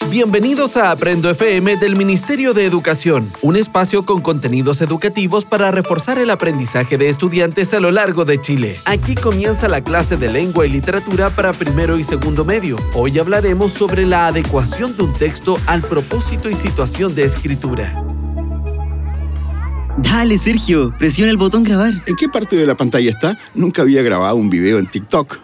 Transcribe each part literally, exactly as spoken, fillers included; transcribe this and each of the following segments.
Bienvenidos a Aprendo F M del Ministerio de Educación, un espacio con contenidos educativos para reforzar el aprendizaje de estudiantes a lo largo de Chile. Aquí comienza la clase de lengua y literatura para primero y segundo medio. Hoy hablaremos sobre la adecuación de un texto al propósito y situación de escritura. Dale, Sergio, presiona el botón grabar. ¿En qué parte de la pantalla está? Nunca había grabado un video en TikTok.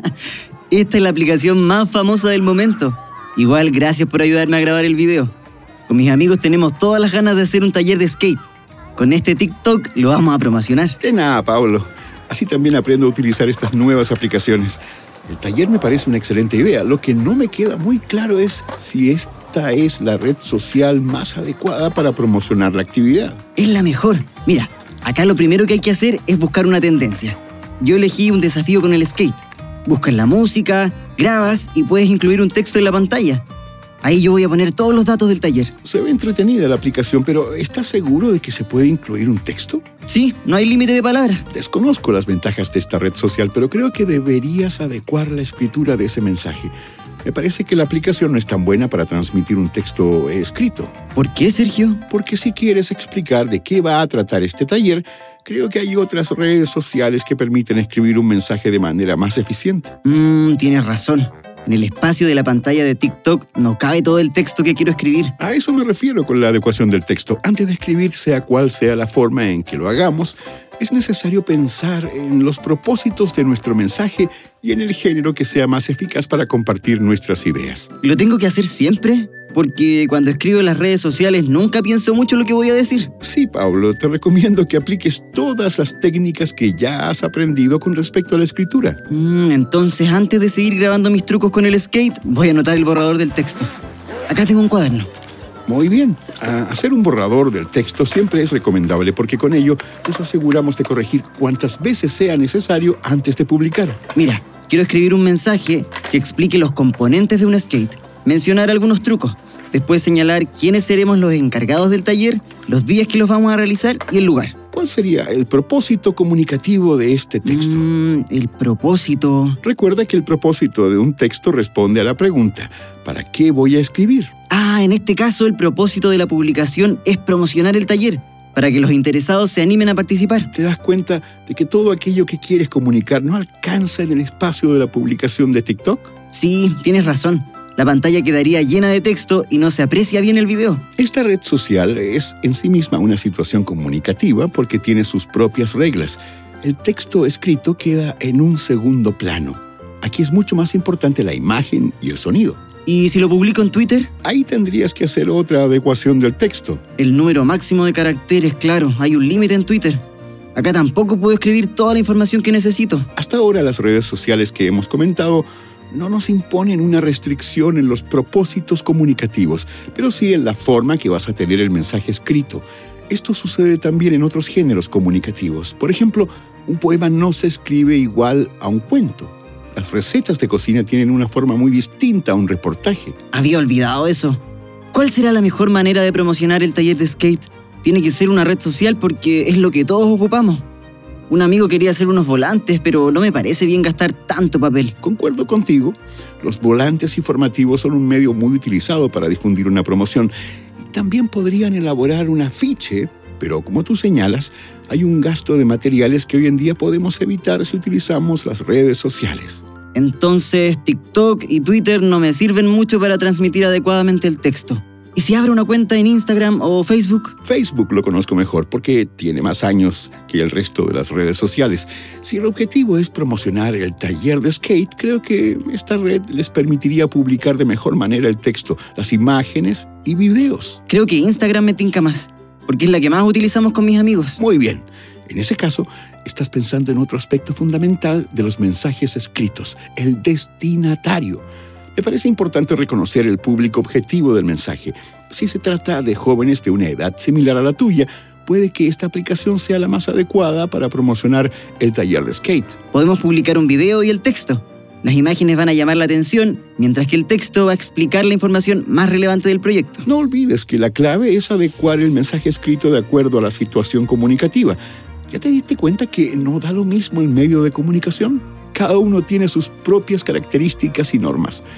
Esta es la aplicación más famosa del momento. Igual, gracias por ayudarme a grabar el video. Con mis amigos tenemos todas las ganas de hacer un taller de skate. Con este TikTok lo vamos a promocionar. De nada, Pablo. Así también aprendo a utilizar estas nuevas aplicaciones. El taller me parece una excelente idea. Lo que no me queda muy claro es si esta es la red social más adecuada para promocionar la actividad. Es la mejor. Mira, acá lo primero que hay que hacer es buscar una tendencia. Yo elegí un desafío con el skate. Buscas la música, grabas y puedes incluir un texto en la pantalla. Ahí yo voy a poner todos los datos del taller. Se ve entretenida la aplicación, pero ¿estás seguro de que se puede incluir un texto? Sí, no hay límite de palabras. Desconozco las ventajas de esta red social, pero creo que deberías adecuar la escritura de ese mensaje. Me parece que la aplicación no es tan buena para transmitir un texto escrito. ¿Por qué, Sergio? Porque si quieres explicar de qué va a tratar este taller, creo que hay otras redes sociales que permiten escribir un mensaje de manera más eficiente. Mmm, tienes razón. En el espacio de la pantalla de TikTok no cabe todo el texto que quiero escribir. A eso me refiero con la adecuación del texto. Antes de escribir, sea cual sea la forma en que lo hagamos, es necesario pensar en los propósitos de nuestro mensaje y en el género que sea más eficaz para compartir nuestras ideas. ¿Lo tengo que hacer siempre? Porque cuando escribo en las redes sociales nunca pienso mucho lo que voy a decir. Sí, Pablo, te recomiendo que apliques todas las técnicas que ya has aprendido con respecto a la escritura. Mm, entonces, antes de seguir grabando mis trucos con el skate, voy a anotar el borrador del texto. Acá tengo un cuaderno. Muy bien. A hacer un borrador del texto siempre es recomendable porque con ello nos aseguramos de corregir cuantas veces sea necesario antes de publicar. Mira, quiero escribir un mensaje que explique los componentes de un skate, mencionar algunos trucos, después señalar quiénes seremos los encargados del taller, los días que los vamos a realizar y el lugar. ¿Cuál sería el propósito comunicativo de este texto? Mm, el propósito... Recuerda que el propósito de un texto responde a la pregunta, ¿para qué voy a escribir? Ah, en este caso el propósito de la publicación es promocionar el taller, para que los interesados se animen a participar. ¿Te das cuenta de que todo aquello que quieres comunicar no alcanza en el espacio de la publicación de TikTok? Sí, tienes razón. La pantalla quedaría llena de texto y no se aprecia bien el video. Esta red social es en sí misma una situación comunicativa porque tiene sus propias reglas. El texto escrito queda en un segundo plano. Aquí es mucho más importante la imagen y el sonido. ¿Y si lo publico en Twitter? Ahí tendrías que hacer otra adecuación del texto. El número máximo de caracteres, claro, hay un límite en Twitter. Acá tampoco puedo escribir toda la información que necesito. Hasta ahora las redes sociales que hemos comentado no nos imponen una restricción en los propósitos comunicativos, pero sí en la forma que vas a tener el mensaje escrito. Esto sucede también en otros géneros comunicativos. Por ejemplo, un poema no se escribe igual a un cuento. Las recetas de cocina tienen una forma muy distinta a un reportaje. Había olvidado eso. ¿Cuál será la mejor manera de promocionar el taller de skate? Tiene que ser una red social porque es lo que todos ocupamos. Un amigo quería hacer unos volantes, pero no me parece bien gastar tanto papel. Concuerdo contigo. Los volantes informativos son un medio muy utilizado para difundir una promoción. Y también podrían elaborar un afiche, pero como tú señalas, hay un gasto de materiales que hoy en día podemos evitar si utilizamos las redes sociales. Entonces, TikTok y Twitter no me sirven mucho para transmitir adecuadamente el texto. ¿Y si abro una cuenta en Instagram o Facebook? Facebook lo conozco mejor porque tiene más años que el resto de las redes sociales. Si el objetivo es promocionar el taller de skate, creo que esta red les permitiría publicar de mejor manera el texto, las imágenes y videos. Creo que Instagram me tinca más, porque es la que más utilizamos con mis amigos. Muy bien. En ese caso, estás pensando en otro aspecto fundamental de los mensajes escritos, el destinatario. Me parece importante reconocer el público objetivo del mensaje. Si se trata de jóvenes de una edad similar a la tuya, puede que esta aplicación sea la más adecuada para promocionar el taller de skate. Podemos publicar un video y el texto. Las imágenes van a llamar la atención, mientras que el texto va a explicar la información más relevante del proyecto. No olvides que la clave es adecuar el mensaje escrito de acuerdo a la situación comunicativa. ¿Ya te diste cuenta que no da lo mismo el medio de comunicación? Cada uno tiene sus propias características y normas.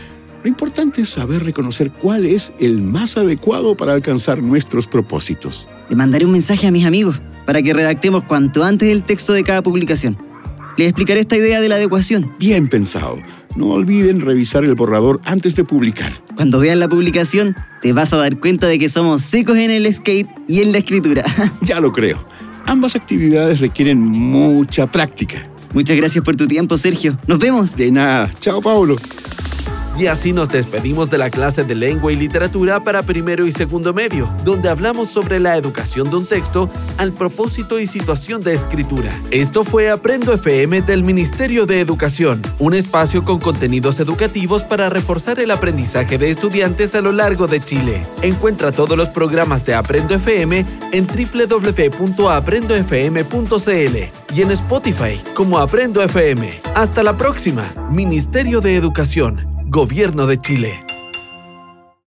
Lo importante es saber reconocer cuál es el más adecuado para alcanzar nuestros propósitos. Le mandaré un mensaje a mis amigos para que redactemos cuanto antes el texto de cada publicación. Les explicaré esta idea de la adecuación. Bien pensado. No olviden revisar el borrador antes de publicar. Cuando vean la publicación, te vas a dar cuenta de que somos secos en el skate y en la escritura. Ya lo creo. Ambas actividades requieren mucha práctica. Muchas gracias por tu tiempo, Sergio. Nos vemos. De nada. Chao, Pablo. Y así nos despedimos de la clase de lengua y literatura para primero y segundo medio, donde hablamos sobre la educación de un texto al propósito y situación de escritura. Esto fue Aprendo F M del Ministerio de Educación, un espacio con contenidos educativos para reforzar el aprendizaje de estudiantes a lo largo de Chile. Encuentra todos los programas de Aprendo F M en doble u doble u doble u punto aprendo f m punto c l y en Spotify como Aprendo F M. Hasta la próxima. Ministerio de Educación. Gobierno de Chile.